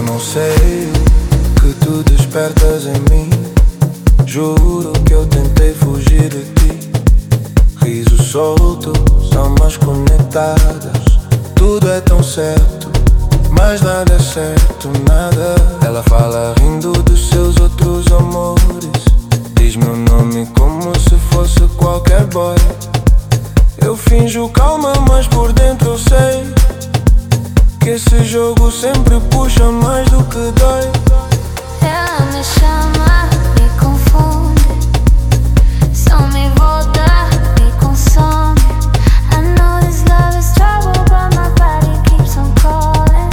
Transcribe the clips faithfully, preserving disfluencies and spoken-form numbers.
não sei o que tu despertas em mim. Juro que eu tentei fugir de ti. Risos soltos, almas conectadas. Tudo é tão certo, mas nada é certo, nada. Ela fala rindo dos seus outros amores. Diz meu nome como se fosse qualquer boy. Eu finjo calma, mas por dentro eu sei que esse jogo sempre puxa mais do que dói. Ela me chama, me confunde, só me volta, me consome. I know this love is trouble, but my body keeps on calling.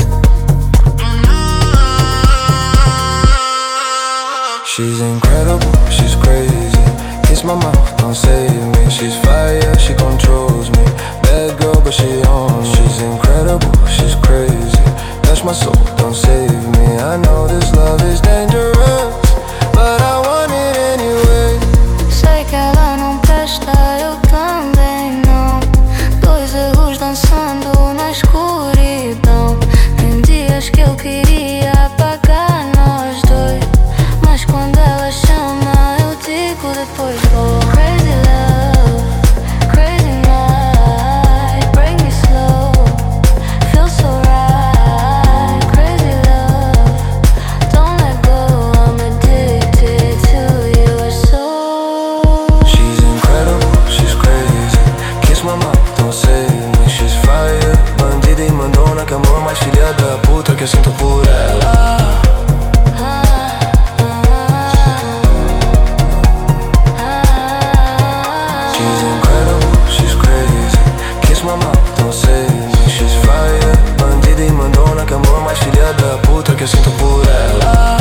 She's incredible, she's crazy. Kiss my mouth, don't save me. She's fire, she controls me. Bad girl, but she owns me. She's incredible, she's crazy. Touch my soul, don't save me. I know this love is dangerous, but I want it anyway. Sei que ela não presta, eu também não. Dois erros dançando na escuridão. Tem dias que eu queria apagar nós dois, mas quando ela chama eu digo depois vou. Crazy love, crazy night, break me slow, feel so right. Crazy love, don't let go, I'm addicted to your soul. She's incredible, she's crazy. Kiss my mouth, don't save me. She's fire, bandida e mandona. Que amor mais filha da puta que eu sinto por ela. She's incredible, she's crazy. Kiss my mouth, don't save me. She's fire, bandida e mandona. Que amor mais filha da puta que eu sinto por ela.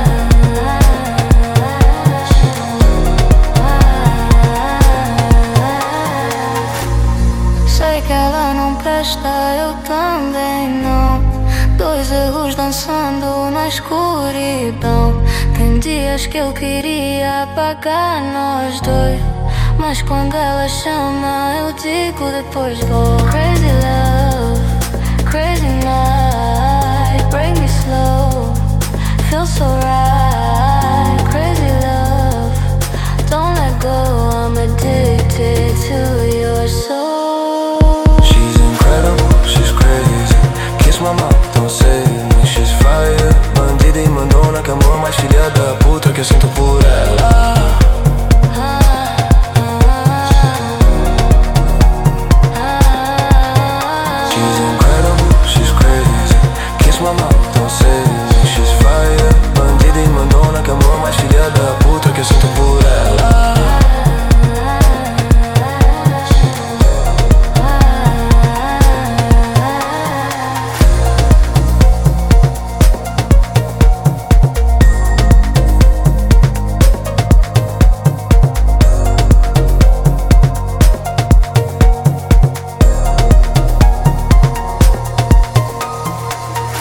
Sei que ela não presta, eu também não. Dois erros dançando na escuridão. Tem dias que eu queria apagar nós dois, mas quando ela chama eu digo depois vou. Crazy love, crazy night, break me slow, feel so right.